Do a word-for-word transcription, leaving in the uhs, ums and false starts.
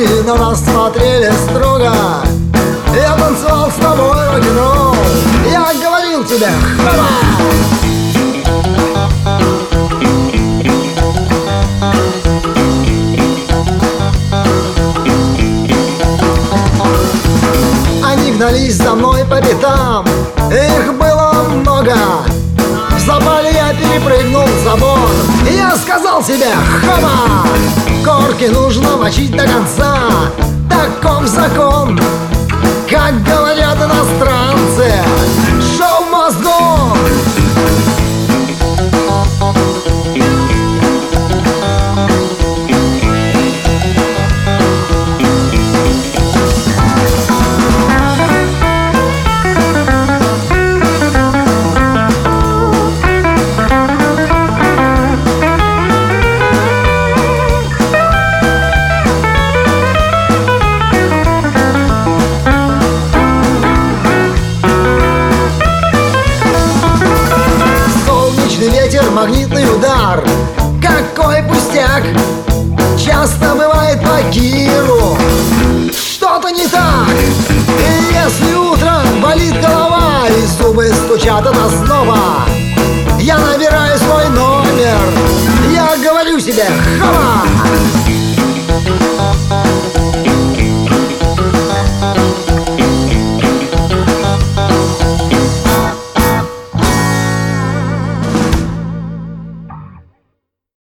люди на нас смотрели строго. Я танцевал с тобой рок-н-ролл, я говорил тебе «Хава!». Они гнались за мной по пятам, их было много. В запале я перепрыгнул забор, и я сказал себе «Хава!». Корки нужно мочить до конца, таков закон. Как говорят иностранцы, шоу must go. Ветер, магнитный удар, какой пустяк. Часто бывает по Киру что-то не так. И если утром болит голова и зубы стучат от озноба, я набираю свой номер, я говорю себе «Хава!».